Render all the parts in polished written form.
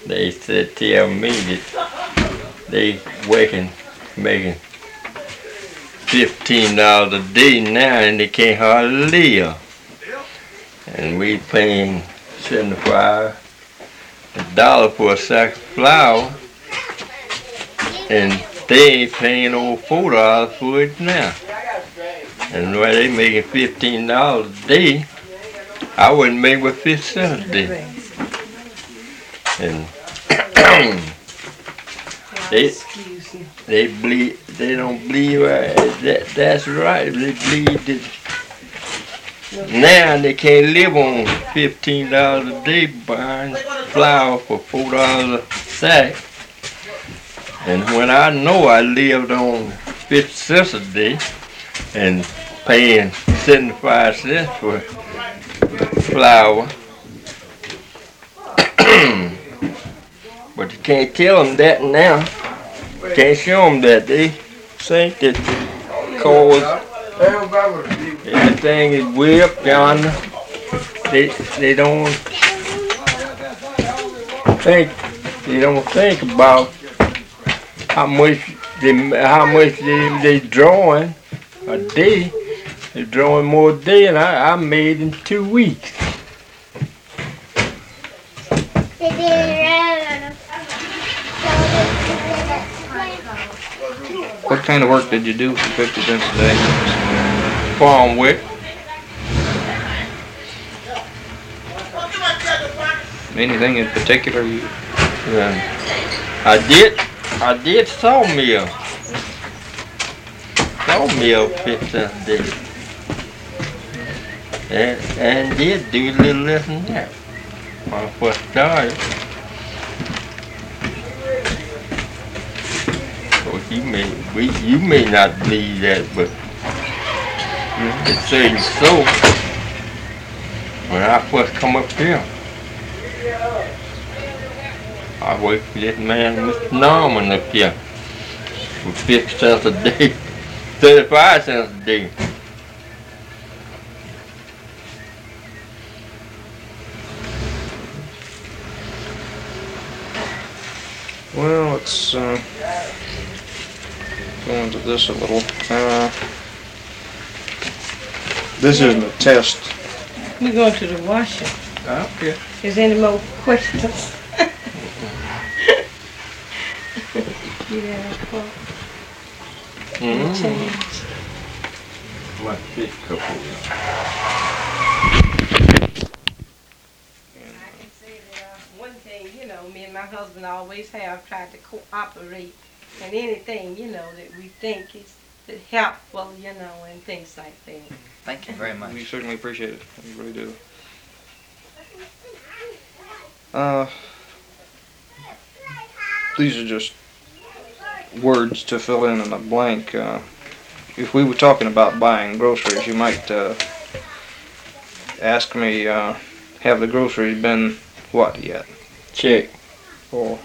They said tell me that they making $15 a day now and they can't hardly live. And we paying $75 for a sack of flour, and they ain't paying over $4 for it now. And where they making $15 a day, I wouldn't make but 50 cents a day. And they don't believe that's right. They believe that now they can't live on $15 a day buying flour for $4 a sack. And when I know I lived on 50 cents a day and paying 75 cents for flour, but you can't tell them that now. Can't show them that. They think that cause everything is way up yonder. They don't think about how much they drawing a day. They're drawing more a day than I made in 2 weeks. What kind of work did you do for 50 cents a day? Farm work. Anything in particular you? I did sawmill. Sawmill 50 cents a day. And did do a little less than that when I first started. You may not believe that, but it's saying so. When I first come up here, I worked for this man, Mr. Norman, up here for 50 cents a day, 35 cents a day. Well, let's go into this a little. This isn't a test. We're going to the washer. Okay. Is there any more questions? My fish couple. One thing, me and my husband always have tried to cooperate in anything, that we think is helpful, and things like that. Thank you very much. We certainly appreciate it. We really do. These are just words to fill in a blank. If we were talking about buying groceries, you might ask me, have the groceries been what yet? Check. Or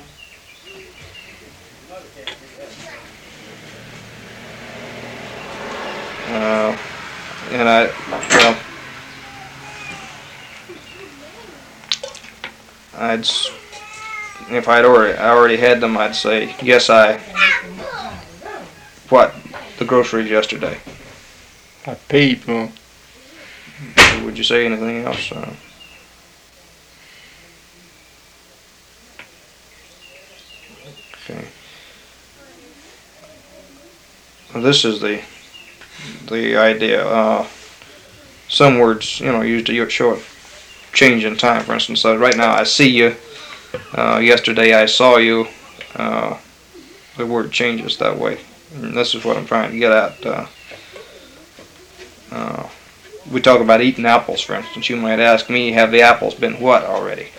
and if I'd already had them, I'd say yes. What the groceries yesterday? I paid for them. Would you say anything else? Okay. Well, this is the idea. Some words, used to show a change in time. For instance, right now I see you. Yesterday I saw you. The word changes that way. And this is what I'm trying to get at. We talk about eating apples, for instance. You might ask me, have the apples been what already?